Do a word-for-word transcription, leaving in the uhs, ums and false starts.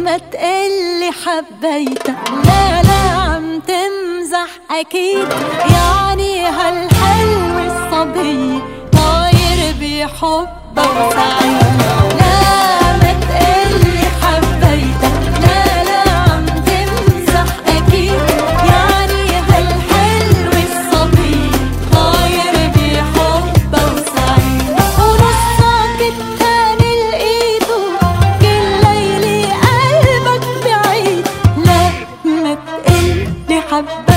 ما تقلي حبيتك. لا لا عم تمزح أكيد، يعني هالحلوة الصبية طاير بحبها وسعيد. لا ما تقلي حبيتك، لا لا عم تمزح أكيد، يعني هالحلوة الصبية طاير بحبها وسعيد. ونصك التاني لقيته كل ليلة قلبك بعيد. لا ما تقلي حبيتك